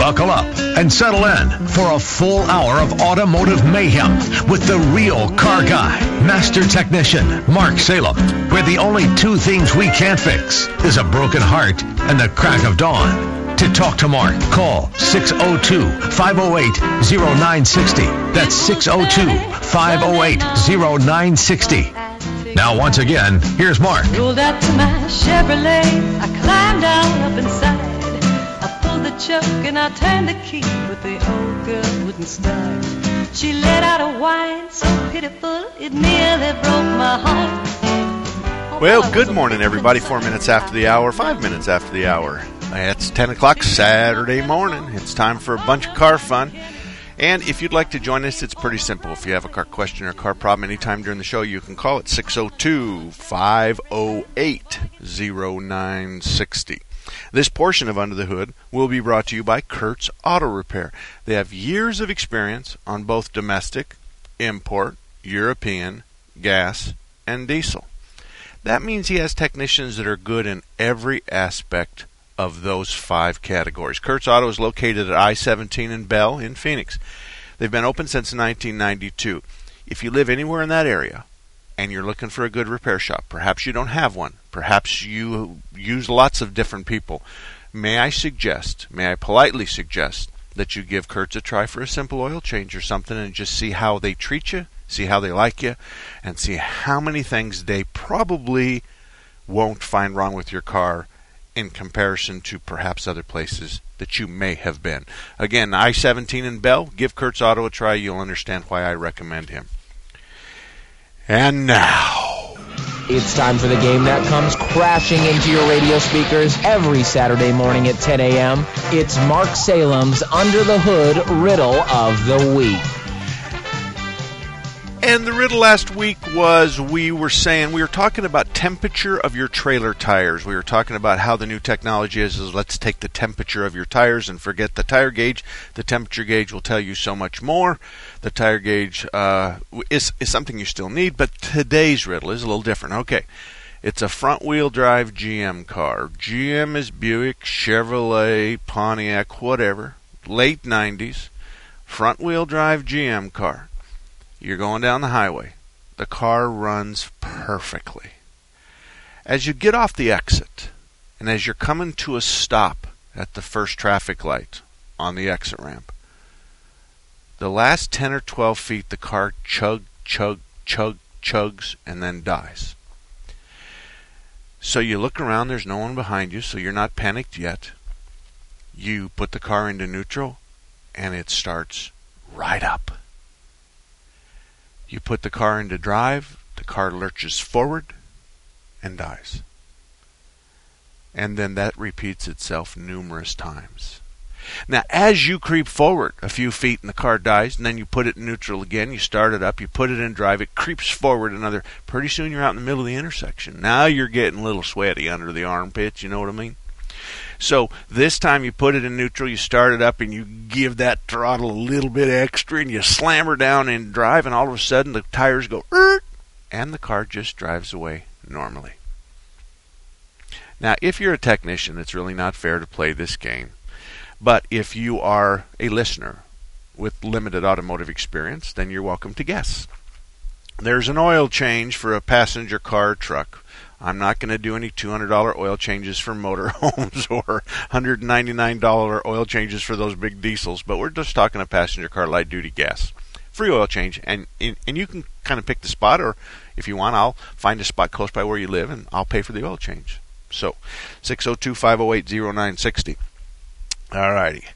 Buckle up and settle in for a full hour of automotive mayhem with the real car guy, master technician, Mark Salem, where the only two things we can't fix is a broken heart and the crack of dawn. To talk to Mark, call 602-508-0960. That's 602-508-0960. Now, once again, here's Mark. Rolled out to my Chevrolet. I climbed down up inside. I pulled the choke and I turned the key, but the old girl wouldn't start. She let out a whine so pitiful it nearly broke my heart. Well, good morning, everybody. 4 minutes after the hour, 5 minutes after the hour. It's 10 o'clock Saturday morning. It's time for a bunch of car fun. And if you'd like to join us, it's pretty simple. If you have a car question or a car problem anytime during the show, you can call it 602-508-0960. This portion of Under the Hood will be brought to you by Kurt's Auto Repair. They have years of experience on both domestic, import, European, gas, and diesel. That means he has technicians that are good in every aspect of those 5 categories. Kurt's Auto is located at I-17 in Bell in Phoenix. They've been open since 1992. If you live anywhere in that area and you're looking for a good repair shop, perhaps you don't have one, perhaps you use lots of different people, may I politely suggest that you give Kurt's a try for a simple oil change or something and just see how they treat you, see how they like you, and see how many things they probably won't find wrong with your car in comparison to perhaps other places that you may have been. Again, I-17 in Bell, give Kurt's Auto a try. You'll understand why I recommend him. And now, it's time for the game that comes crashing into your radio speakers every Saturday morning at 10 a.m. It's Mark Salem's Under the Hood Riddle of the Week. And the riddle last week was we were talking about temperature of your trailer tires. We were talking about how the new technology is let's take the temperature of your tires and forget the tire gauge. The temperature gauge will tell you so much more. The tire gauge is something you still need, but today's riddle is a little different. Okay, it's a front-wheel drive GM car. GM is Buick, Chevrolet, Pontiac, whatever. Late 90s, front-wheel drive GM car. You're going down the highway. The car runs perfectly. As you get off the exit, and as you're coming to a stop at the first traffic light on the exit ramp, the last 10 or 12 feet, the car chugs, and then dies. So you look around, there's no one behind you, so you're not panicked yet. You put the car into neutral, and it starts right up. You put the car into drive, the car lurches forward and dies. And then that repeats itself numerous times. Now, as you creep forward a few feet and the car dies, and then you put it in neutral again, you start it up, you put it in drive, it creeps forward another. Pretty soon you're out in the middle of the intersection. Now you're getting a little sweaty under the armpits, you know what I mean? So this time you put it in neutral, you start it up, and you give that throttle a little bit extra, and you slam her down in drive, and all of a sudden the tires go, and the car just drives away normally. Now, if you're a technician, it's really not fair to play this game. But if you are a listener with limited automotive experience, then you're welcome to guess. There's an oil change for a passenger car or truck. I'm not going to do any $200 oil changes for motorhomes or $199 oil changes for those big diesels, but we're just talking a passenger car light duty gas. Free oil change, and you can kind of pick the spot, or if you want, I'll find a spot close by where you live, and I'll pay for the oil change. So, 602-508-0960. All righty.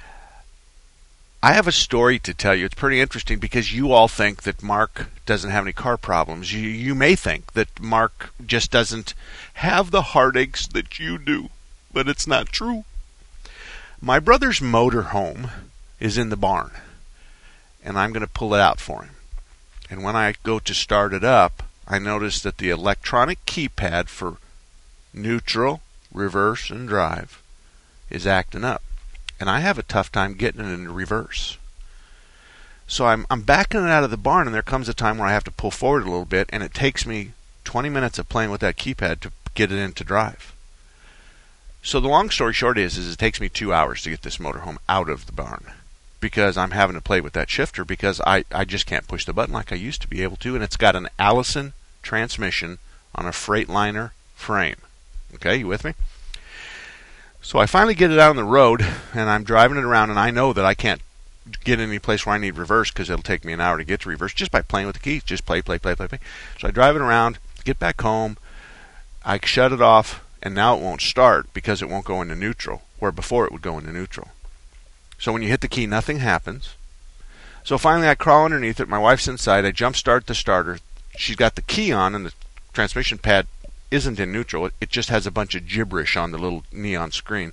I have a story to tell you. It's pretty interesting because you all think that Mark doesn't have any car problems. You may think that Mark just doesn't have the heartaches that you do, but it's not true. My brother's motorhome is in the barn, and I'm going to pull it out for him. And when I go to start it up, I notice that the electronic keypad for neutral, reverse, and drive is acting up. And I have a tough time getting it into reverse. So I'm backing it out of the barn, and there comes a time where I have to pull forward a little bit, and it takes me 20 minutes of playing with that keypad to get it into drive. So the long story short is it takes me 2 hours to get this motorhome out of the barn because I'm having to play with that shifter because I just can't push the button like I used to be able to, and it's got an Allison transmission on a Freightliner frame. Okay, you with me? So I finally get it out on the road, and I'm driving it around, and I know that I can't get any place where I need reverse because it'll take me an hour to get to reverse just by playing with the keys. Just play. So I drive it around, get back home, I shut it off, and now it won't start because it won't go into neutral, where before it would go into neutral. So when you hit the key, nothing happens. So finally I crawl underneath it. My wife's inside. I jump start the starter. She's got the key on, and the transmission pad isn't in neutral. It just has a bunch of gibberish on the little neon screen.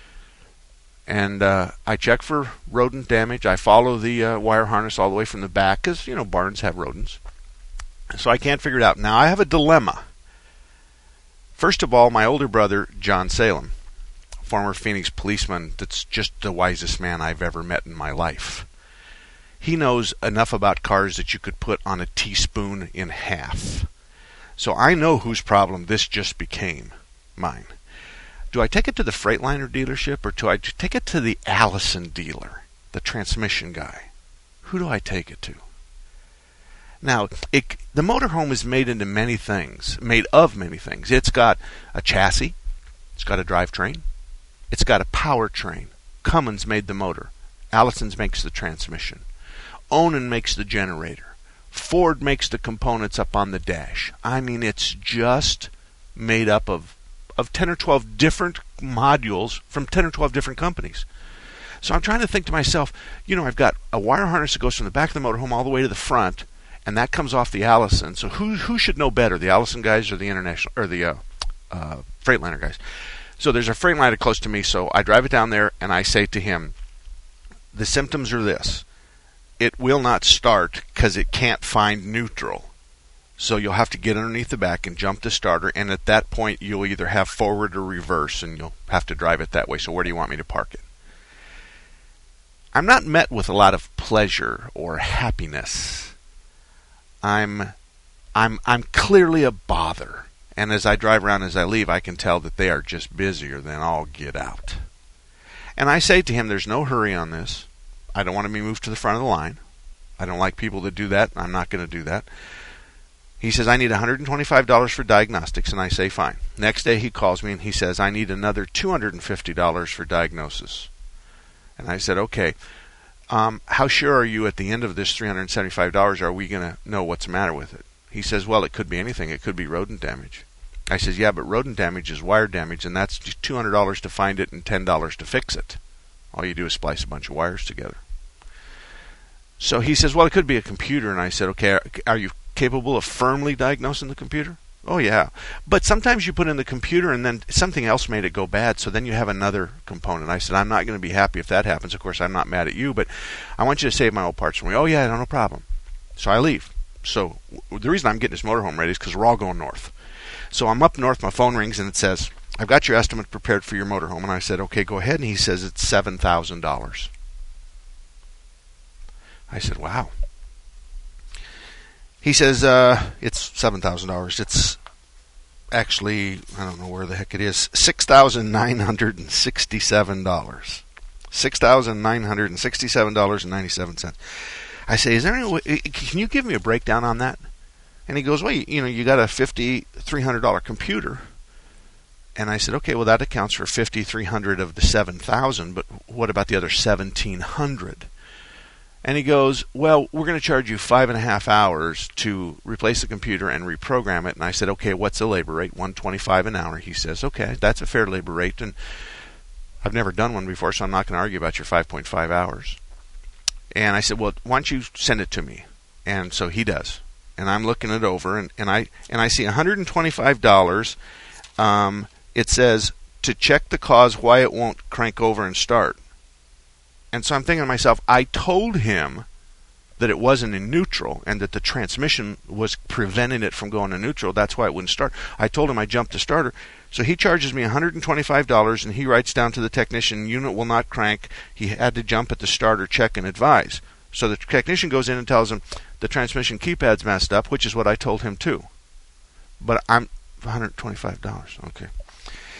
And I check for rodent damage. I follow the wire harness all the way from the back because, barns have rodents. So I can't figure it out. Now I have a dilemma. First of all, my older brother, John Salem, former Phoenix policeman that's just the wisest man I've ever met in my life. He knows enough about cars that you could put on a teaspoon in half. So I know whose problem this just became. Mine. Do I take it to the Freightliner dealership or do I take it to the Allison dealer, the transmission guy? Who do I take it to? Now, the motorhome is made of many things. It's got a chassis. It's got a drivetrain. It's got a powertrain. Cummins made the motor. Allison's makes the transmission. Onan makes the generator. Ford makes the components up on the dash. I mean, it's just made up of 10 or 12 different modules from 10 or 12 different companies. So I'm trying to think to myself, I've got a wire harness that goes from the back of the motorhome all the way to the front, and that comes off the Allison. So who should know better, the Allison guys or the International or the Freightliner guys? So there's a Freightliner close to me, so I drive it down there and I say to him, the symptoms are this. It will not start because it can't find neutral. So you'll have to get underneath the back and jump the starter, and at that point you'll either have forward or reverse, and you'll have to drive it that way. So where do you want me to park it? I'm not met with a lot of pleasure or happiness. I'm clearly a bother, and as I drive around, as I leave, I can tell that they are just busier than all get out. And I say to him, there's no hurry on this. I don't want to be moved to the front of the line. I don't like people that do that. I'm not going to do that. He says, I need $125 for diagnostics, and I say, fine. Next day he calls me and he says, I need another $250 for diagnosis. And I said, okay, how sure are you at the end of this $375 are we going to know what's the matter with it? He says, well, it could be anything. It could be rodent damage. I says, yeah, but rodent damage is wire damage, and that's $200 to find it and $10 to fix it. All you do is splice a bunch of wires together. So he says, well, it could be a computer. And I said, okay, are you capable of firmly diagnosing the computer? Oh, yeah. But sometimes you put in the computer and then something else made it go bad, so then you have another component. I said, I'm not going to be happy if that happens. Of course, I'm not mad at you, but I want you to save my old parts for me. Oh, yeah, no problem. So I leave. So the reason I'm getting this motorhome ready is because we're all going north. So I'm up north, my phone rings, and it says, I've got your estimate prepared for your motorhome. And I said, okay, go ahead. And he says it's $7,000. I said, wow. He says, it's $7,000. It's actually, I don't know where the heck it is, $6,967. $6,967.97. I say, is there any way, can you give me a breakdown on that? And he goes, well, you got a $5,300 computer. And I said, okay, well, that accounts for $5,300 of the $7,000, but what about the other $1,700? And he goes, well, we're going to charge you 5.5 hours to replace the computer and reprogram it. And I said, okay, what's the labor rate? $125 an hour. He says, okay, that's a fair labor rate. And I've never done one before, so I'm not going to argue about your 5.5 hours. And I said, well, why don't you send it to me? And so he does. And I'm looking it over, and I see $125. It says, to check the cause why it won't crank over and start. And so I'm thinking to myself, I told him that it wasn't in neutral and that the transmission was preventing it from going to neutral. That's why it wouldn't start. I told him I jumped the starter. So he charges me $125, and he writes down to the technician, unit will not crank. He had to jump at the starter, check, and advise. So the technician goes in and tells him the transmission keypad's messed up, which is what I told him too. But I'm $125. Okay.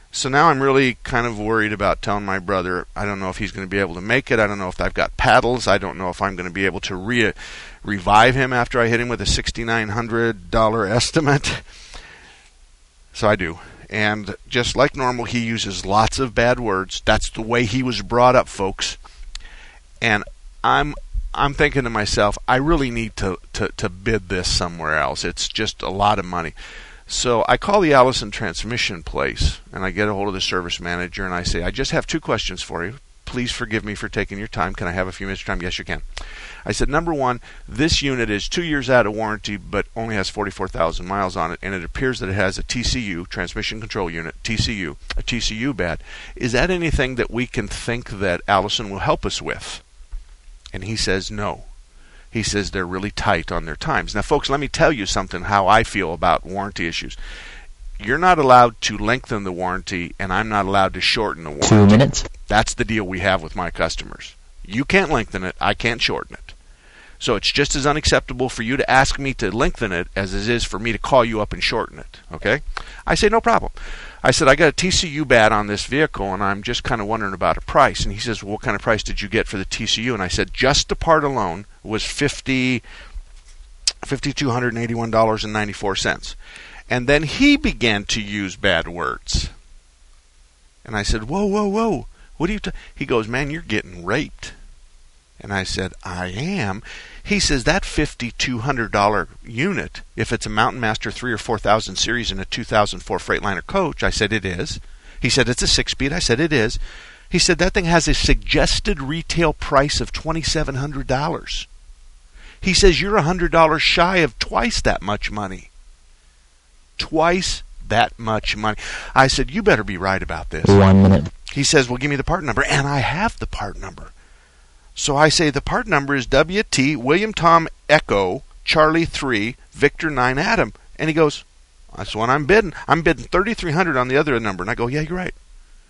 So now I'm really kind of worried about telling my brother, I don't know if he's going to be able to make it. I don't know if I've got paddles. I don't know if I'm going to be able to revive him after I hit him with a $6,900 estimate. So I do. And just like normal, he uses lots of bad words. That's the way he was brought up, folks. And I'm thinking to myself, I really need to bid this somewhere else. It's just a lot of money. So I call the Allison transmission place, and I get a hold of the service manager, and I say, I just have 2 questions for you. Please forgive me for taking your time. Can I have a few minutes of time? Yes, you can. I said, number 1, this unit is 2 years out of warranty, but only has 44,000 miles on it, and it appears that it has a TCU, transmission control unit, TCU, a TCU bad. Is that anything that we can think that Allison will help us with? And he says no. He says they're really tight on their times. Now, folks, let me tell you something, how I feel about warranty issues. You're not allowed to lengthen the warranty, and I'm not allowed to shorten the warranty. 2 minutes. That's the deal we have with my customers. You can't lengthen it. I can't shorten it. So it's just as unacceptable for you to ask me to lengthen it as it is for me to call you up and shorten it. Okay? I say, no problem. I said, I got a TCU bad on this vehicle, and I'm just kind of wondering about a price. And he says, well, what kind of price did you get for the TCU? And I said, just the part alone was $5,281.94. And then he began to use bad words. And I said, whoa. What are you He goes, man, you're getting raped. And I said, I am. He says, that $5,200 unit, if it's a Mountain Master 3 or 4000 series in a 2004 Freightliner coach, I said, it is. He said, it's a 6-speed. I said, it is. He said, that thing has a suggested retail price of $2,700. He says, you're $100 shy of twice that much money. Twice that much money. I said, you better be right about this. 1 minute. He says, well, give me the part number. And I have the part number. So I say the part number is WT William Tom Echo Charlie 3 Victor 9 Adam. And he goes, that's what I'm bidding. I'm bidding $3,300 on the other number. And I go, yeah, you're right.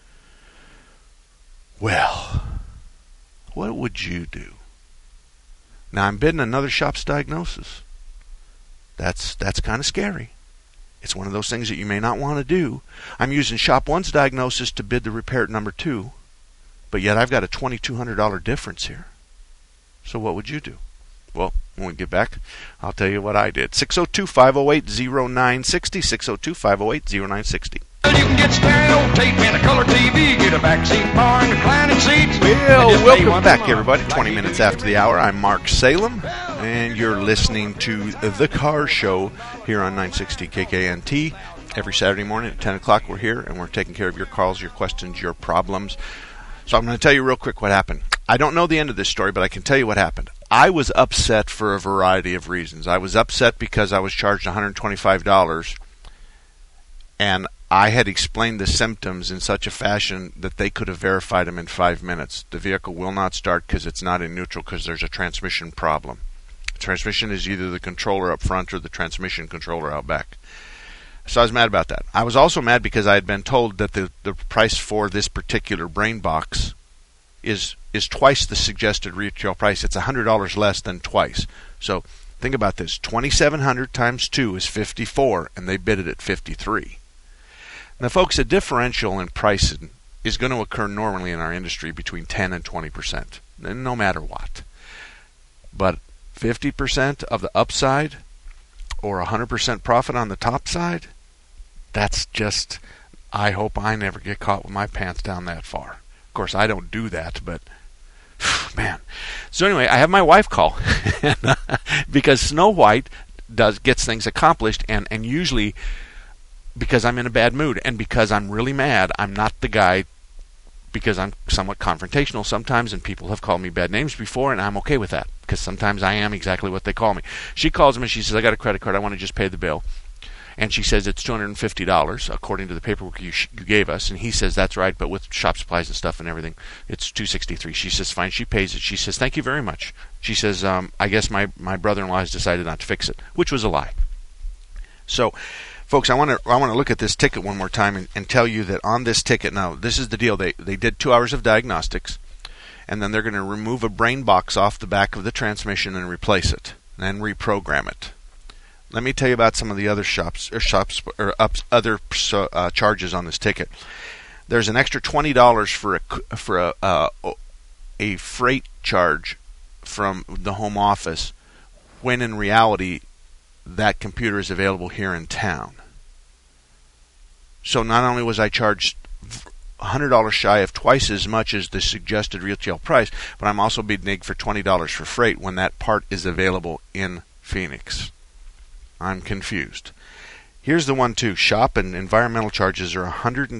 Well, what would you do? Now I'm bidding another shop's diagnosis. That's kind of scary. It's one of those things that you may not want to do. I'm using shop 1's diagnosis to bid the repair at number 2. But yet I've got a $2,200 difference here. So what would you do? Well, when we get back, I'll tell you what I did. 602-508-0960, 602-508-0960. You can get stereo tape and a color TV, get a backseat bar and reclining seats. Well, welcome back, everybody. 20 minutes after the hour, I'm Mark Salem, and you're listening to The Car Show here on 960 KKNT. Every Saturday morning at 10 o'clock, we're here, and we're taking care of your calls, your questions, your problems. So I'm going to tell you real quick what happened. I don't know the end of this story, but I can tell you what happened. I was upset for a variety of reasons. I was upset because I was charged $125, and I had explained the symptoms in such a fashion that they could have verified them in 5 minutes. The vehicle will not start because it's not in neutral because there's a transmission problem. The transmission is either the controller up front or the transmission controller out back. So I was mad about that. I was also mad because I had been told that the price for this particular brain box is twice the suggested retail price. It's $100 less than twice. So think about this. $2,700 times 2 is $54, and they bid it at $53. Now, folks, a differential in pricing is going to occur normally in our industry between 10 and 20%, no matter what. But 50% of the upside or 100% profit on the top side, that's just, I hope I never get caught with my pants down that far. Of course, I don't do that, but man. So anyway, I have my wife call because Snow White gets things accomplished, and usually because I'm in a bad mood and because I'm really mad, I'm not the guy, because I'm somewhat confrontational sometimes, and people have called me bad names before, and I'm okay with that because sometimes I am exactly what they call me. She calls me and she says, I got a credit card, I want to just pay the bill. And she says it's $250 according to the paperwork you gave us. And he says, that's right, but with shop supplies and stuff and everything, it's $263. She says, fine. She pays it. She says, thank you very much. She says, I guess my brother-in-law has decided not to fix it, which was a lie. So, folks, I want to look at this ticket one more time and tell you that on this ticket, now, this is the deal. They did 2 hours of diagnostics, and then they're going to remove a brain box off the back of the transmission and replace it, and then reprogram it. let me tell you about some of the other other charges on this ticket. There's an extra $20 for a freight charge from the home office, when in reality that computer is available here in town. So not only was I charged $100 shy of twice as much as the suggested retail price, but I'm also being nigged for $20 for freight when that part is available in Phoenix. I'm confused. Here's the one too. Shop and environmental charges are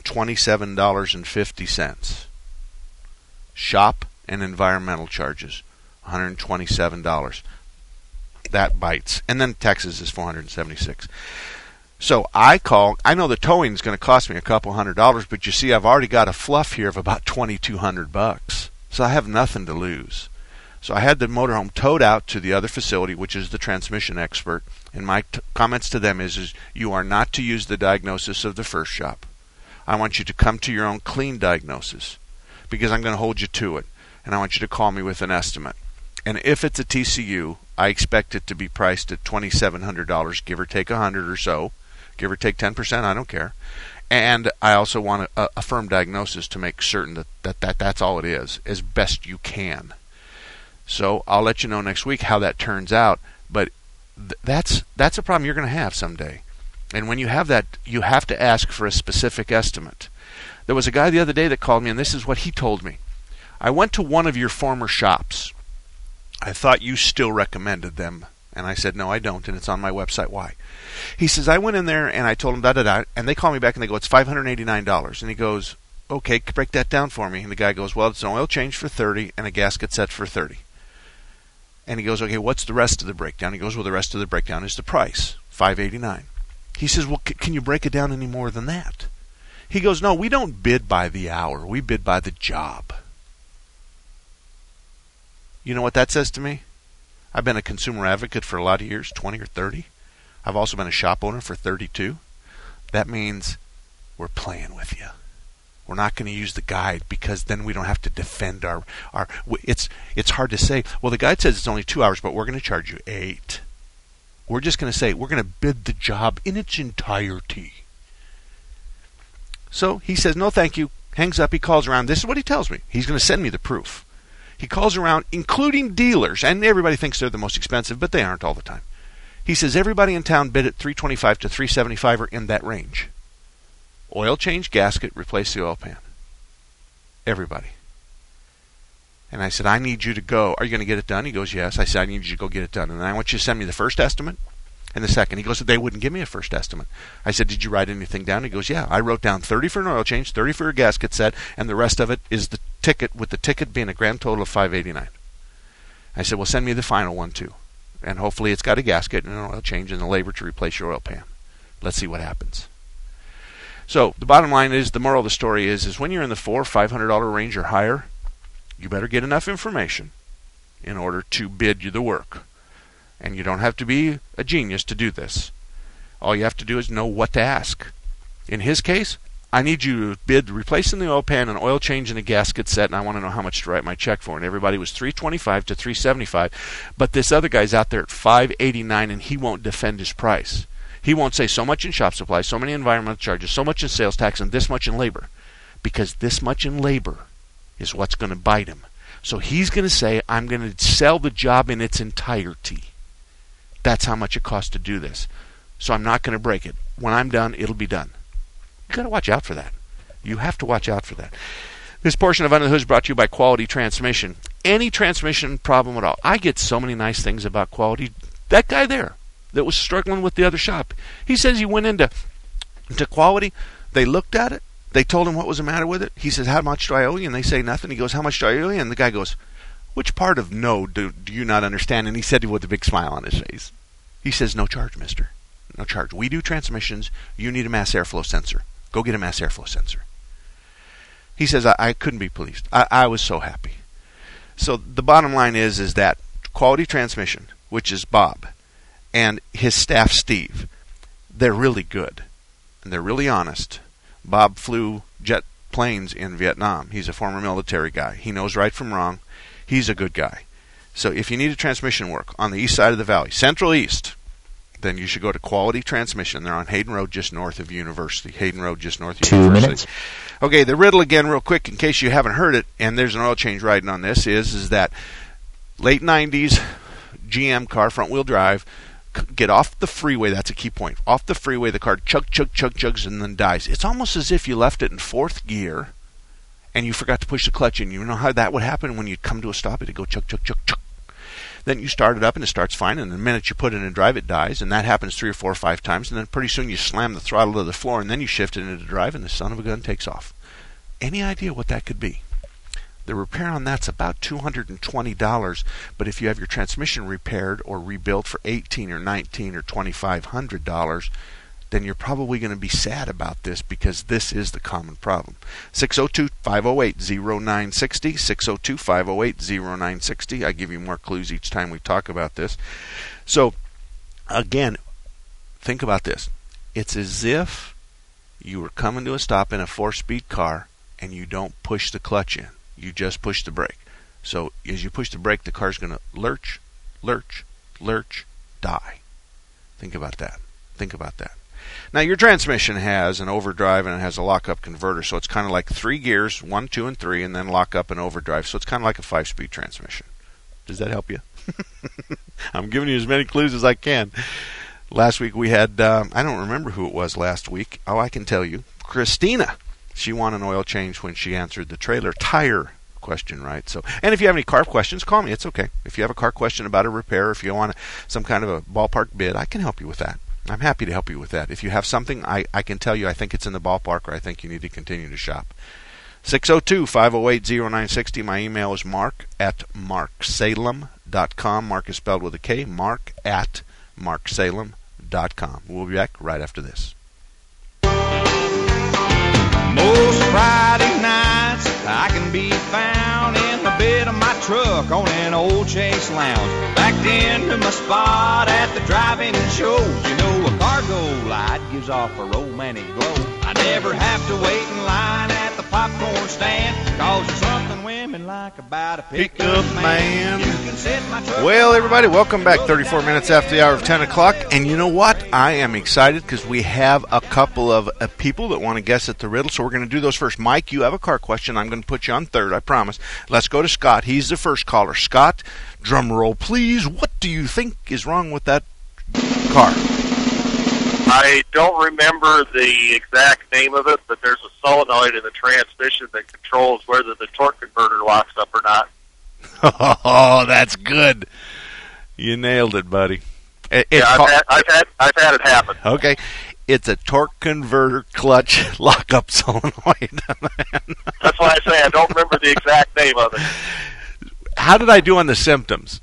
$127.50. Shop and environmental charges, $127. That bites. And then taxes is $476. So I know the towing is going to cost me a couple $100, but you see I've already got a fluff here of about $2,200. So I have nothing to lose. So I had the motorhome towed out to the other facility, which is the transmission expert. And my comments to them is you are not to use the diagnosis of the first shop. I want you to come to your own clean diagnosis, because I'm going to hold you to it. And I want you to call me with an estimate. And if it's a TCU, I expect it to be priced at $2,700, give or take $100 or so, give or take 10%, I don't care. And I also want a firm diagnosis to make certain that's all it is, as best you can. So I'll let you know next week how that turns out. But that's a problem you're going to have someday. And when you have that, you have to ask for a specific estimate. There was a guy the other day that called me, and this is what he told me. I went to one of your former shops. I thought you still recommended them. And I said, no, I don't, and it's on my website. Why? He says, I went in there and I told him da-da-da, and they call me back and they go, it's $589. And he goes, okay, break that down for me. And the guy goes, well, it's an oil change for $30 and a gasket set for $30. And he goes, okay, what's the rest of the breakdown? He goes, well, the rest of the breakdown is the price, $589. He says, well, can you break it down any more than that? He goes, no, we don't bid by the hour. We bid by the job. You know what that says to me? I've been a consumer advocate for a lot of years, 20 or 30. I've also been a shop owner for 32. That means we're playing with you. We're not going to use the guide, because then we don't have to defend our it's hard to say, well, the guide says it's only 2 hours, but we're going to charge you 8. We're just going to say we're going to bid the job in its entirety. So he says, no, thank you. Hangs up. He calls around. This is what he tells me. He's going to send me the proof. He calls around, including dealers, and everybody thinks they're the most expensive, but they aren't all the time. He says everybody in town bid at $325 to $375 or in that range. Oil change, gasket, replace the oil pan. Everybody. And I said, I need you to go. Are you going to get it done? He goes, yes. I said, I need you to go get it done. And I want you to send me the first estimate and the second. He goes, they wouldn't give me a first estimate. I said, did you write anything down? He goes, yeah. I wrote down $30 for an oil change, $30 for a gasket set, and the rest of it is the ticket, with the ticket being a grand total of $589. I said, well, send me the final one too. And hopefully it's got a gasket and an oil change and the labor to replace your oil pan. Let's see what happens. So the bottom line is, the moral of the story is when you're in the $400 or $500 range or higher, you better get enough information in order to bid you the work. And you don't have to be a genius to do this. All you have to do is know what to ask. In his case, I need you to bid replacing the oil pan, an oil change, and a gasket set, and I want to know how much to write my check for. And everybody was $325 to $375, but this other guy's out there at $589, and he won't defend his price. He won't say so much in shop supply, so many environmental charges, so much in sales tax, and this much in labor. Because this much in labor is what's going to bite him. So he's going to say, I'm going to sell the job in its entirety. That's how much it costs to do this. So I'm not going to break it. When I'm done, it'll be done. You've got to watch out for that. You have to watch out for that. This portion of Under the Hood is brought to you by Quality Transmission. Any transmission problem at all. I get so many nice things about Quality. That guy there that was struggling with the other shop, he says he went into Quality. They looked at it. They told him what was the matter with it. He says, how much do I owe you? And they say nothing. He goes, how much do I owe you? And the guy goes, which part of no do you not understand? And he said with a big smile on his face. He says, no charge, mister. No charge. We do transmissions. You need a mass airflow sensor. Go get a mass airflow sensor. He says, I couldn't be pleased. I was so happy. So the bottom line is that Quality Transmission, which is Bob, and his staff, Steve, they're really good. And they're really honest. Bob flew jet planes in Vietnam. He's a former military guy. He knows right from wrong. He's a good guy. So if you need a transmission work on the east side of the valley, Central East, then you should go to Quality Transmission. They're on Hayden Road, just north of University. Hayden Road, just north of 2 University. minutes. Okay, the riddle again, real quick, in case you haven't heard it, and there's an oil change riding on this, is that late 90s GM car, front-wheel drive, get off the freeway. That's a key point. Off the freeway, the car chugs, and then dies. It's almost as if you left it in fourth gear, and you forgot to push the clutch in. You know how that would happen when you come to a stop? It'd go chug. Then you start it up, and it starts fine, and the minute you put it in drive, it dies, and that happens 3 or 4 or 5 times, and then pretty soon you slam the throttle to the floor, and then you shift it into drive, and the son of a gun takes off. Any idea what that could be? The repair on that's about $220, but if you have your transmission repaired or rebuilt for $18 or $19 or $2,500, then you're probably going to be sad about this, because this is the common problem. 602-508-0960, 602-508-0960. I give you more clues each time we talk about this. So, again, think about this. It's as if you were coming to a stop in a 4-speed car and you don't push the clutch in. You just push the brake. So, as you push the brake, the car's going to lurch, die. Think about that. Now, your transmission has an overdrive and it has a lockup converter, so it's kind of like 3 gears, 1, 2, and 3, and then lockup and overdrive. So it's kind of like a 5-speed transmission. Does that help you? I'm giving you as many clues as I can. Last week we had, I don't remember who it was last week. Oh, I can tell you. Christina. She won an oil change when she answered the trailer tire question right. So, and if you have any car questions, call me. It's okay. If you have a car question about a repair, if you want some kind of a ballpark bid, I can help you with that. I'm happy to help you with that. If you have something, I can tell you I think it's in the ballpark, or I think you need to continue to shop. 602-508-0960. My email is mark@marksalem.com. Mark is spelled with a K. mark@marksalem.com. We'll be back right after this. Most Friday nights I can be found in the bed of my truck on an old Chase Lounge, backed into my spot at the drive-in show. You know, a cargo light gives off a romantic glow. I never have to wait in line at the popcorn stand, 'cause there's something women like about a pickup man. You can set my truck. Well, everybody, welcome back. 34 minutes after the hour of 10 o'clock. And you know what? I am excited because we have a couple of people that want to guess at the riddle. So we're going to do those first. Mike, you have a car question. I'm going to put you on third, I promise. Let's go to Scott. He's the first caller. Scott, drum roll, please. What do you think is wrong with that car? I don't remember the exact name of it, but there's a solenoid in the transmission that controls whether the torque converter locks up or not. Oh, that's good. You nailed it, buddy. I've had it happen. Okay. It's a torque converter clutch lockup solenoid. That's why I say I don't remember the exact name of it. How did I do on the symptoms?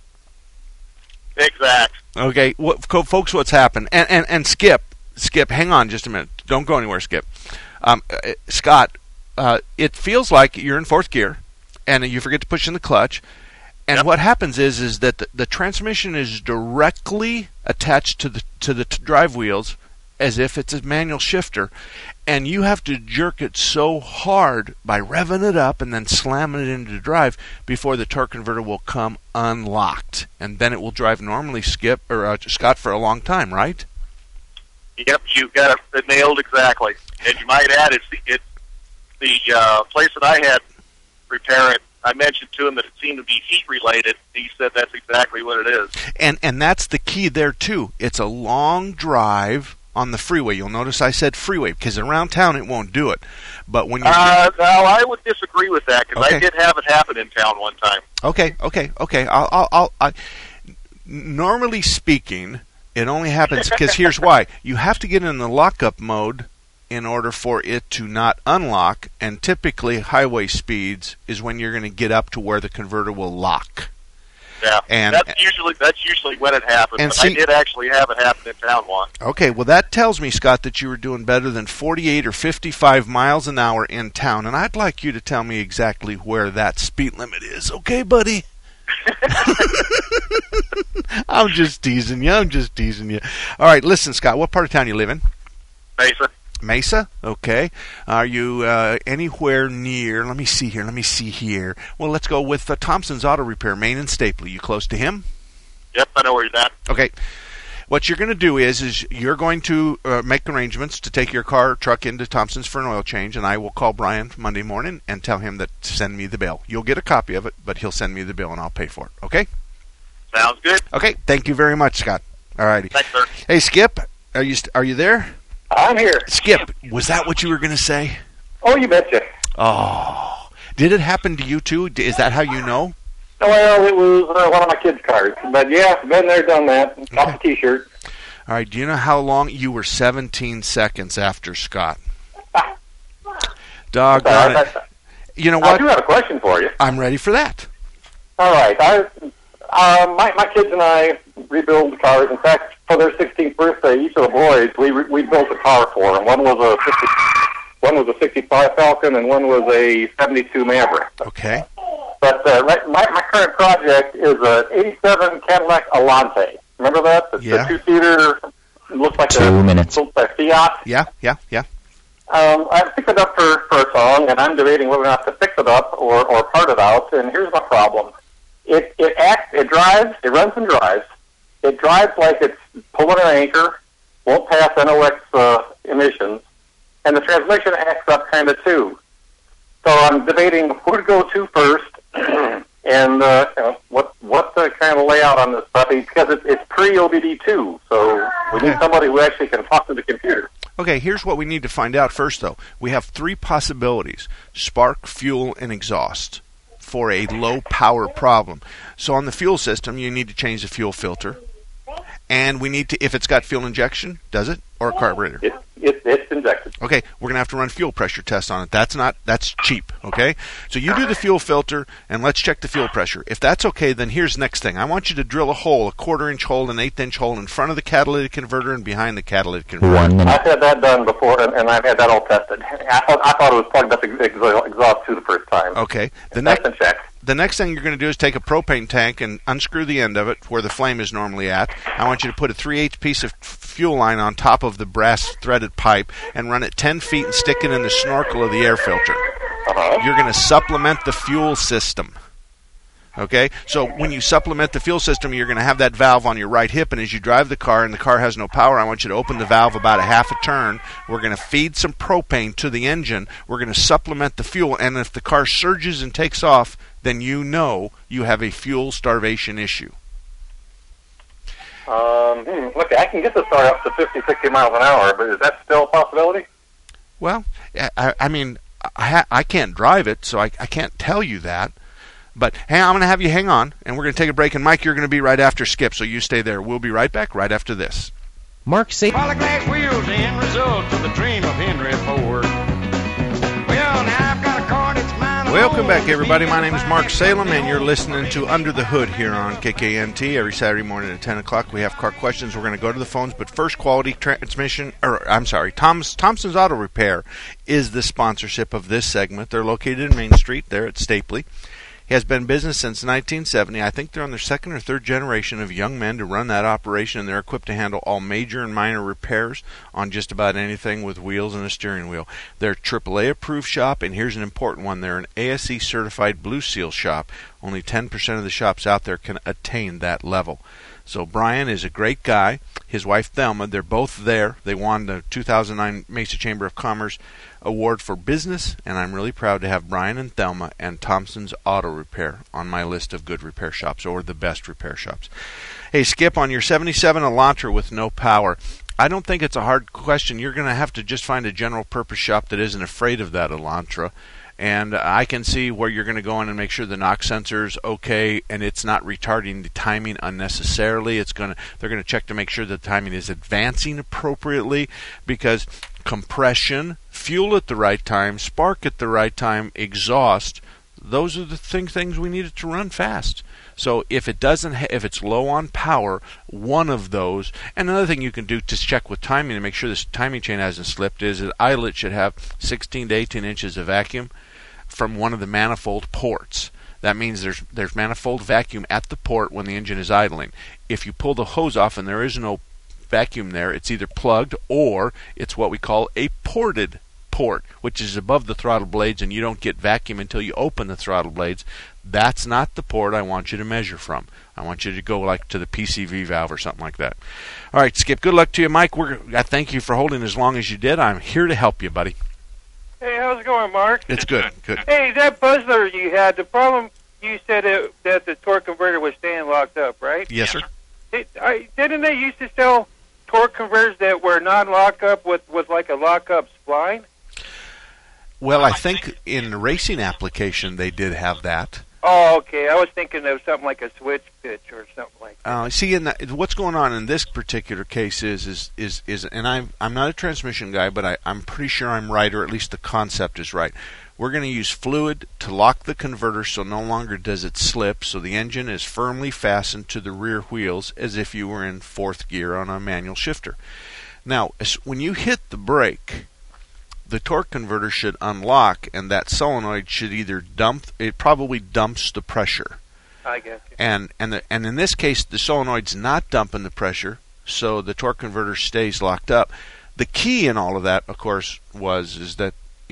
Exact. Okay, folks, what's happened? And Skip, hang on just a minute. Don't go anywhere, Skip. Scott, it feels like you're in 4th gear, and you forget to push in the clutch. And what happens is that the transmission is directly attached to the drive wheels, as if it's a manual shifter, and you have to jerk it so hard by revving it up and then slamming it into drive before the torque converter will come unlocked, and then it will drive normally, Skip or Scott, for a long time, right? Yep, you got it nailed exactly. And you might add, it's the place that I had repair it. I mentioned to him that it seemed to be heat related. He said that's exactly what it is. And that's the key there too. It's a long drive on the freeway. You'll notice I said freeway because around town it won't do it. But when you no, I would disagree with that because I did have it happen in town one time. Okay. Normally speaking, it only happens because here's why: you have to get in the lockup mode in order for it to not unlock, and typically highway speeds is when you're going to get up to where the converter will lock. Yeah, and that's usually when it happens. And but I did actually have it happen in town once. Okay, well that tells me, Scott, that you were doing better than 48 or 55 miles an hour in town, and I'd like you to tell me exactly where that speed limit is. Okay, buddy? I'm just teasing you. All right, listen, Scott, what part of town you live in? Mesa? Okay. Are you anywhere near? Let me see here. Well, let's go with Thompson's Auto Repair, Main and Stapley. You close to him? Yep, I know where you're at. Okay. what you're going to do is you're going to make arrangements to take your car or truck into Thompson's for an oil change, and I will call Brian Monday morning and tell him to send me the bill. You'll get a copy of it, but he'll send me the bill and I'll pay for it. Okay? Sounds good. Okay. Thank you very much, Scott. All righty. Thanks, sir. Hey, Skip, are you there? I'm here. Skip, was that what you were going to say? Oh, you betcha. Oh, did it happen to you too? Is that how you know? Well, it was one of my kids' cars. But yeah, been there, done that. Got the T-shirt. All right, do you know how long? You were 17 seconds after Scott. Doggone it. You know what? I do have a question for you. I'm ready for that. All right. My kids and I rebuild the cars. In fact, for their 16th birthday, each of the boys, we built a car for them. One was a 65 Falcon, and one was a 72 Maverick. Okay. But my current project is an 87 Cadillac Alante. Remember that? It's Yeah. a two-seater. It looks like 2 minutes. Looks like Fiat. Yeah. I picked it up for a song, and I'm debating whether or not to fix it up or part it out. And here's my problem: it drives, it runs and drives. It drives like it's pulling an anchor, won't pass NOx emissions, and the transmission acts up kind of too. So I'm debating who to go to first, and what the kind of layout on this puppy, because it's pre-OBD2, so we need somebody who actually can talk to the computer. Okay, here's what we need to find out first, though. We have three possibilities: spark, fuel, and exhaust for a low-power problem. So on the fuel system, you need to change the fuel filter. And we need to, if it's got fuel injection, does it? Or a carburetor? It's injected. Okay, we're going to have to run fuel pressure tests on it. That's cheap, okay? So you do the fuel filter, and let's check the fuel pressure. If that's okay, then here's the next thing. I want you to drill a hole, a 1/4-inch hole, an 1/8-inch hole in front of the catalytic converter and behind the catalytic converter. 1 minute. I've had that done before, and I've had that all tested. I thought it was plugged up exhaust too the first time. Okay. That's been checked. The next thing you're going to do is take a propane tank and unscrew the end of it where the flame is normally at. I want you to put a 3/8 piece of fuel line on top of the brass threaded pipe and run it 10 feet and stick it in the snorkel of the air filter. You're going to supplement the fuel system. Okay? So when you supplement the fuel system, you're going to have that valve on your right hip, and as you drive the car and the car has no power, I want you to open the valve about a half a turn. We're going to feed some propane to the engine. We're going to supplement the fuel, and if the car surges and takes off, then you know you have a fuel starvation issue. Look, I can get this car up to 50, 60 miles an hour, but is that still a possibility? Well, I mean, I can't drive it, so I can't tell you that. But, hey, I'm going to have you hang on, and we're going to take a break. And, Mike, you're going to be right after Skip, so you stay there. We'll be right back right after this. Mark Salem. Polyglass wheels, the end result of the dream of Henry Ford. Well, now I've got a car that's mine. Welcome back, everybody. My name is Mark Salem, and you're listening to Under the Hood here on KKNT every Saturday morning at 10 o'clock. We have car questions. We're going to go to the phones, but first, Quality Transmission, Thompson's Auto Repair is the sponsorship of this segment. They're located in Main Street there at Stapley. He has been in business since 1970. I think they're on their second or third generation of young men to run that operation, and they're equipped to handle all major and minor repairs on just about anything with wheels and a steering wheel. They're a AAA approved shop, and here's an important one. They're an ASE certified Blue Seal shop. Only 10% of the shops out there can attain that level. So Brian is a great guy. His wife Thelma, they're both there. They won the 2009 Mesa Chamber of Commerce Award for Business, and I'm really proud to have Brian and Thelma and Thompson's Auto Repair on my list of good repair shops, or the best repair shops. Hey, Skip, on your 77 Elantra with no power, I don't think it's a hard question. You're going to have to just find a general purpose shop that isn't afraid of that Elantra. And I can see where you're going to go in and make sure the knock sensor's okay and it's not retarding the timing unnecessarily. They're going to check to make sure that the timing is advancing appropriately, because compression, fuel at the right time, spark at the right time, exhaust, those are the things we need it to run fast. So if it's low on power, one of those. And another thing you can do to check with timing to make sure this timing chain hasn't slipped is that eyelet should have 16 to 18 inches of vacuum from one of the manifold ports. That means there's manifold vacuum at the port when the engine is idling. If you pull the hose off and there is no vacuum there, it's either plugged or it's what we call a ported port, which is above the throttle blades, and you don't get vacuum until you open the throttle blades, that's not the port I want you to measure from. I want you to go like to the PCV valve or something like that. All right, Skip, good luck to you. Mike, I thank you for holding as long as you did. I'm here to help you, buddy. Hey, how's it going, Mark? It's good. Good. Hey, that Puzzler you had, the problem, you said that the torque converter was staying locked up, right? Yes, sir. Didn't they used to sell torque converters that were non-lock-up with like a lock-up spline? Well, I think in the racing application they did have that. Oh, okay. I was thinking of something like a switch pitch or something like that. See, what's going on in this particular case is and I'm not a transmission guy, but I'm pretty sure I'm right, or at least the concept is right. We're going to use fluid to lock the converter so no longer does it slip, so the engine is firmly fastened to the rear wheels as if you were in fourth gear on a manual shifter. Now, when you hit the brake, the torque converter should unlock, and that solenoid should either it probably dumps the pressure. I guess. And in this case, the solenoid's not dumping the pressure, so the torque converter stays locked up. The key in all of that, of course, is that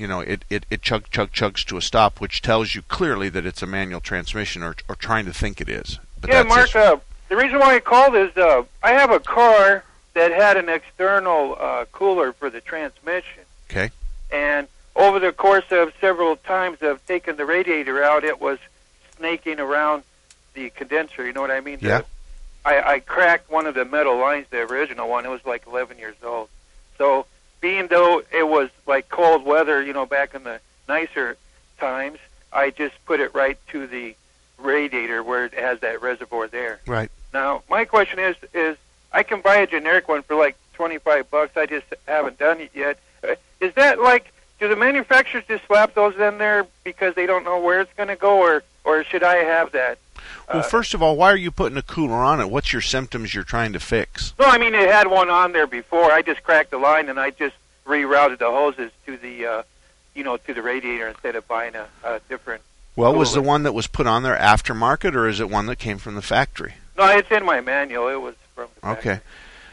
it chugs to a stop, which tells you clearly that it's a manual transmission, or trying to think it is. But yeah, Mark. The reason why I called is I have a car that had an external cooler for the transmission. Okay. And over the course of several times of taking the radiator out, it was snaking around the condenser. You know what I mean? Yeah. I cracked one of the metal lines, the original one. It was like 11 years old. So being though it was like cold weather, back in the nicer times, I just put it right to the radiator where it has that reservoir there. Right. Now, my question is I can buy a generic one for like $25. I just haven't done it yet. Is that like, do the manufacturers just slap those in there because they don't know where it's going to go, or should I have that? Well, first of all, why are you putting a cooler on it? What's your symptoms you're trying to fix? No, I mean, it had one on there before. I just cracked the line, and I just rerouted the hoses to the, to the radiator instead of buying a different Well, cooler. was the one that was put on there aftermarket, or is it one that came from the factory? No, it's in my manual. It was from the factory. Okay.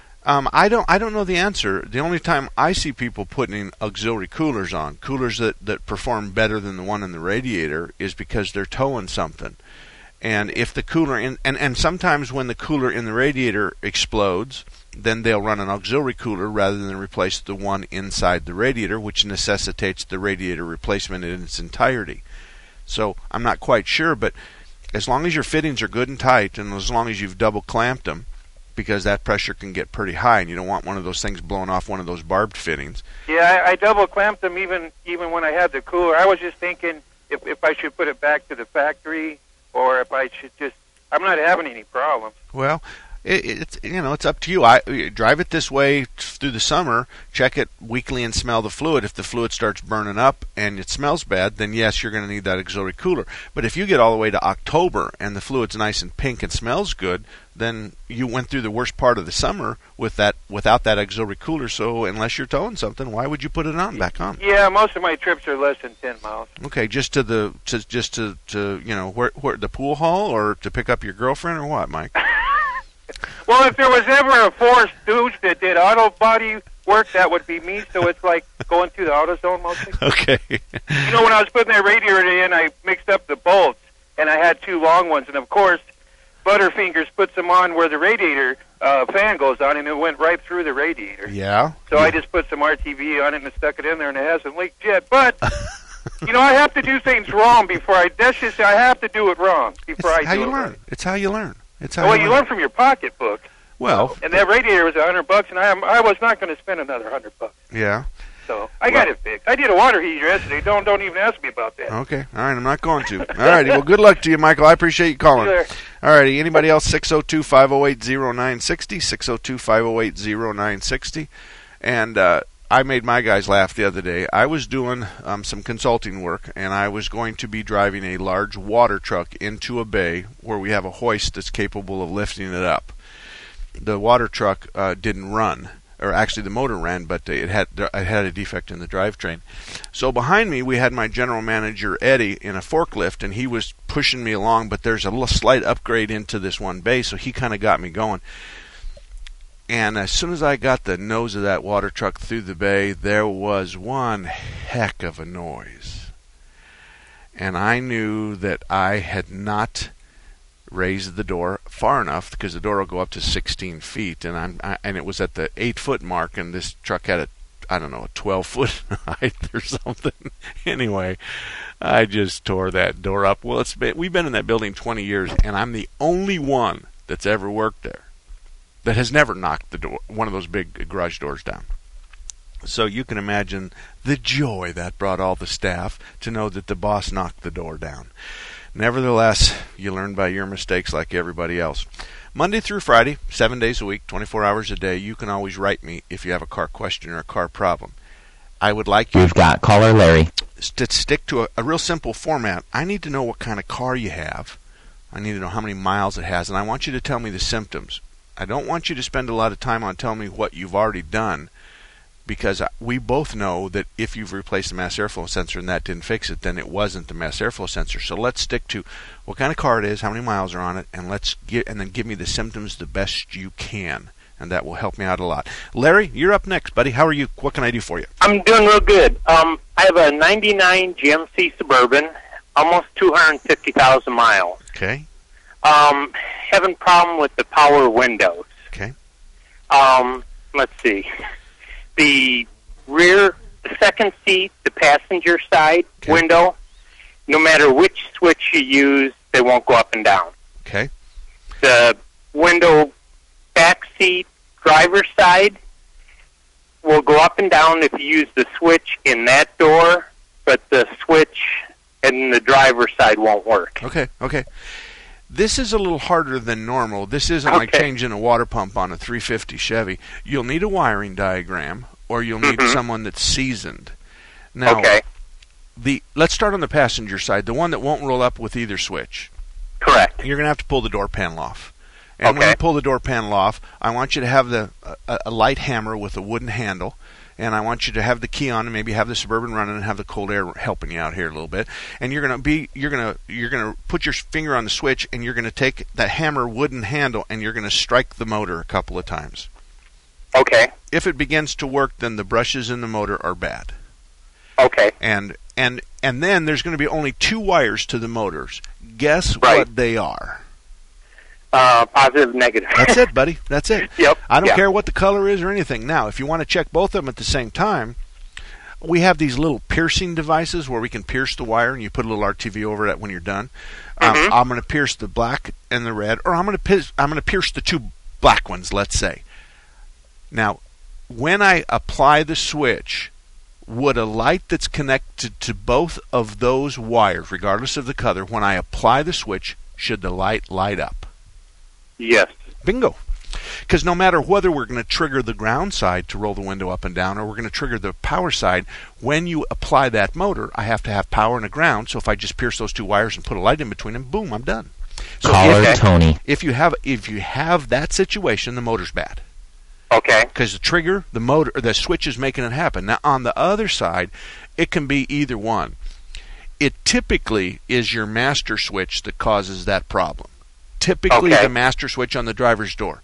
I don't know the answer. The only time I see people putting auxiliary coolers on, coolers that perform better than the one in the radiator, is because they're towing something. And if the cooler and sometimes when the cooler in the radiator explodes, then they'll run an auxiliary cooler rather than replace the one inside the radiator, which necessitates the radiator replacement in its entirety. So I'm not quite sure, but as long as your fittings are good and tight, and as long as you've double clamped them, because that pressure can get pretty high, and you don't want one of those things blowing off one of those barbed fittings. Yeah, I double clamped them even when I had the cooler. I was just thinking if I should put it back to the factory, or if I should just. I'm not having any problems. Well, it's up to you. I drive it this way through the summer. Check it weekly and smell the fluid. If the fluid starts burning up and it smells bad, then yes, you're going to need that auxiliary cooler. But if you get all the way to October and the fluid's nice and pink and smells good, then you went through the worst part of the summer without that auxiliary cooler. So unless you're towing something, why would you put it back on? Yeah, most of my trips are less than 10 miles. Okay, just to where the pool hall, or to pick up your girlfriend, or what, Mike? Well, if there was ever a forced douche that did auto body work, that would be me. So it's like going through the AutoZone mostly. Okay. When I was putting that radiator in, I mixed up the bolts, and I had two long ones. And of course, Butterfingers puts them on where the radiator fan goes on, and it went right through the radiator. Yeah. So I just put some RTV on it and stuck it in there, and it hasn't leaked yet. But I have to do things wrong before I have to do it wrong before I do it. How you learn. It's how you learn. Well, you learn from your pocketbook. Well, and that radiator was $100, and I was not going to spend another $100. Yeah. So I got it fixed. I did a water heater yesterday. Don't even ask me about that. Okay. All right. I'm not going to. All righty. Well, good luck to you, Michael. I appreciate you calling. Sure. All righty. Anybody else? 602-508-0960. 602-508-0960. And I made my guys laugh the other day. I was doing some consulting work, and I was going to be driving a large water truck into a bay where we have a hoist that's capable of lifting it up. The water truck didn't run, or actually the motor ran, but it had a defect in the drivetrain. So behind me we had my general manager Eddie in a forklift, and he was pushing me along, but there's a little slight upgrade into this one bay, so he kind of got me going. And as soon as I got the nose of that water truck through the bay, there was one heck of a noise. And I knew that I had not raised the door far enough, because the door will go up to 16 feet, and and it was at the 8-foot mark, and this truck had a 12-foot height or something. Anyway, I just tore that door up. Well, we've been in that building 20 years, and I'm the only one that's ever worked there that has never knocked one of those big garage doors down. So you can imagine the joy that brought all the staff to know that the boss knocked the door down. Nevertheless, you learn by your mistakes like everybody else. Monday through Friday, 7 days a week, 24 hours a day, you can always write me if you have a car question or a car problem. I would like you... We've got caller Larry. To stick to a real simple format. I need to know what kind of car you have. I need to know how many miles it has, and I want you to tell me the symptoms. I don't want you to spend a lot of time on telling me what you've already done, because we both know that if you've replaced the mass airflow sensor and that didn't fix it, then it wasn't the mass airflow sensor. So let's stick to what kind of car it is, how many miles are on it, and then give me the symptoms the best you can, and that will help me out a lot. Larry, you're up next, buddy. How are you? What can I do for you? I'm doing real good. I have a 99 GMC Suburban, almost 250,000 miles. Okay. Having problem with the power windows. Okay. Let's see. The second seat, the passenger side window, no matter which switch you use, they won't go up and down. Okay. The window back seat, driver's side, will go up and down if you use the switch in that door, but the switch in the driver's side won't work. Okay. This is a little harder than normal. This isn't like changing a water pump on a 350 Chevy. You'll need a wiring diagram, or you'll need someone that's seasoned. Now, let's start on the passenger side, the one that won't roll up with either switch. Correct. You're going to have to pull the door panel off. And when you pull the door panel off, I want you to have a light hammer with a wooden handle, and I want you to have the key on and maybe have the Suburban running and have the cold air helping you out here a little bit. And you're gonna put your finger on the switch, and you're gonna take that hammer wooden handle and you're gonna strike the motor a couple of times. Okay. If it begins to work, then the brushes in the motor are bad. Okay. And then there's going to be only 2 wires to the motors. Guess what they are? Positive, negative. That's it, buddy. That's it. Yep. I don't care what the color is or anything. Now, if you want to check both of them at the same time, we have these little piercing devices where we can pierce the wire, and you put a little RTV over it when you're done. I'm going to pierce the black and the red, or I'm going to pierce the 2 black ones, let's say. Now, when I apply the switch, would a light that's connected to both of those wires, regardless of the color, when I apply the switch, should the light light up? Yes. Bingo. Because no matter whether we're going to trigger the ground side to roll the window up and down, or we're going to trigger the power side, when you apply that motor, I have to have power and a ground. So if I just pierce those 2 wires and put a light in between them, boom, I'm done. So Tony. If you have that situation, the motor's bad. Okay. Because the trigger, the motor, the switch is making it happen. Now on the other side, it can be either one. It typically is your master switch that causes that problem. Typically the master switch on the driver's door.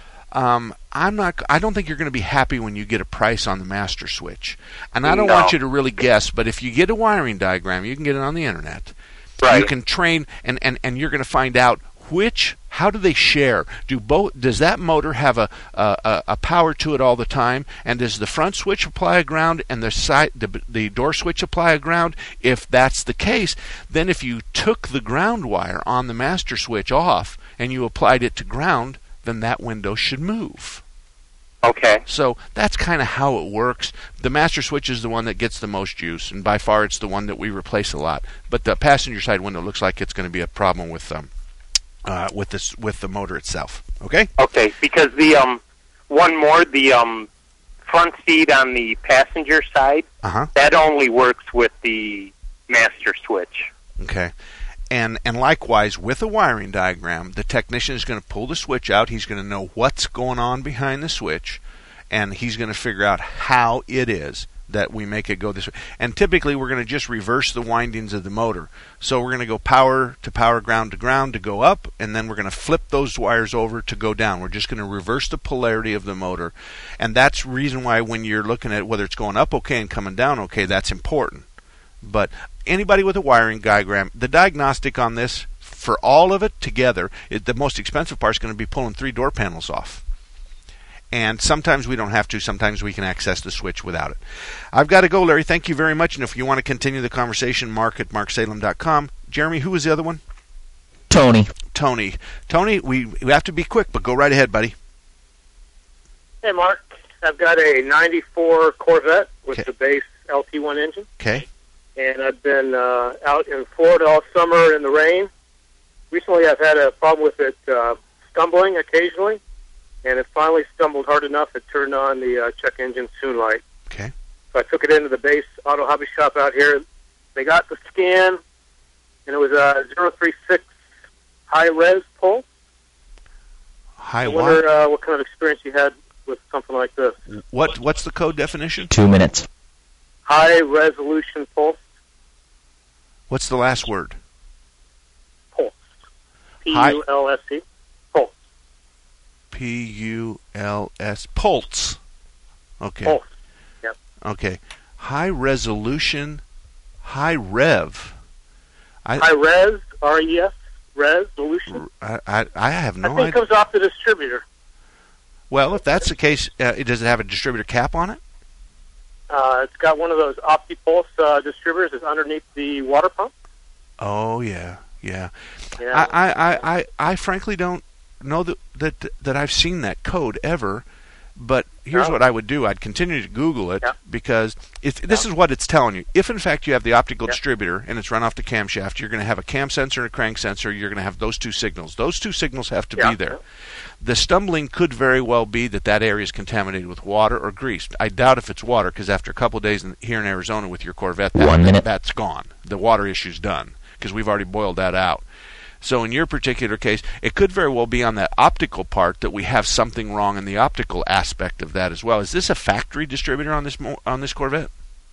I don't think you're going to be happy when you get a price on the master switch. And I don't want you to really guess, but if you get a wiring diagram, you can get it on the internet. Right. You can train, and you're going to find out how do they share? Does that motor have a power to it all the time? And does the front switch apply a ground and the door switch apply a ground? If that's the case, then if you took the ground wire on the master switch off and you applied it to ground, then that window should move. Okay. So that's kind of how it works. The master switch is the one that gets the most use, and by far it's the one that we replace a lot. But the passenger side window looks like it's going to be a problem with the motor itself. Okay? Okay, because the front seat on the passenger side, that only works with the master switch. Okay. And likewise, with a wiring diagram, the technician is going to pull the switch out. He's going to know what's going on behind the switch, and he's going to figure out how it is that we make it go this way. And typically we're going to just reverse the windings of the motor. So we're going to go power to power, ground to ground to go up, and then we're going to flip those wires over to go down. We're just going to reverse the polarity of the motor. And that's the reason why when you're looking at whether it's going up okay and coming down okay, that's important. But anybody with a wiring diagram, the diagnostic on this, for all of it together, the most expensive part is going to be pulling 3 door panels off. And sometimes we don't have to. Sometimes we can access the switch without it. I've got to go, Larry. Thank you very much. And if you want to continue the conversation, Mark at marksalem.com. Jeremy, who was the other one? Tony. Tony, we have to be quick, but go right ahead, buddy. Hey, Mark. I've got a 94 Corvette with the base LT1 engine. Okay. And I've been out in Florida all summer in the rain. Recently, I've had a problem with it stumbling occasionally. And it finally stumbled hard enough it turned on the check engine soon light. Okay. So I took it into the base auto hobby shop out here. They got the scan, and it was a 036 high-res pulse. I wonder what kind of experience you had with something like this. What's the code definition? 2 minutes. High-resolution pulse. What's the last word? Pulse. P-U-L-S-E. P-U-L-S. Pulse. Okay. Pulse. Yep. Okay. High resolution, high rev. High res, R-E-S, resolution. I have no idea. I think it comes off the distributor. Well, if that's the case, does it have a distributor cap on it? It's got one of those OptiPulse distributors that's underneath the water pump. Oh, yeah. I frankly don't know that I've seen that code ever, but here's what I would do. I'd continue to Google it because this is what it's telling you. If in fact you have the optical distributor and it's run off the camshaft, you're going to have a cam sensor and a crank sensor. You're going to have those 2 signals. Those 2 signals have to be there. The stumbling could very well be that area is contaminated with water or grease. I doubt if it's water because after a couple of days here in Arizona with your Corvette, that's gone. The water issue's done because we've already boiled that out. So in your particular case, it could very well be on that optical part that we have something wrong in the optical aspect of that as well. Is this a factory distributor on this Corvette?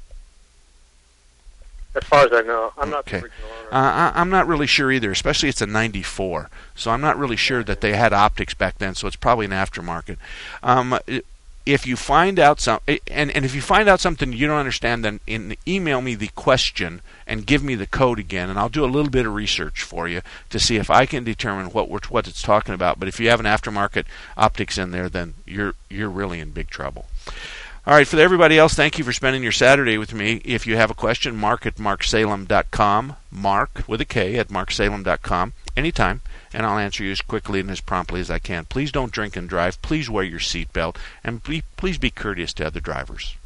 As far as I know, I'm not the original owner. I'm not really sure either, especially it's a 94. So I'm not really sure that they had optics back then, so it's probably an aftermarket. If you find out if you find out something you don't understand, then email me the question and give me the code again, and I'll do a little bit of research for you to see if I can determine what it's talking about. But if you have an aftermarket optics in there, then you're really in big trouble. All right, for everybody else, thank you for spending your Saturday with me. If you have a question, Mark at marksalem.com, Mark with a K at marksalem.com, anytime, and I'll answer you as quickly and as promptly as I can. Please don't drink and drive. Please wear your seatbelt, and please be courteous to other drivers.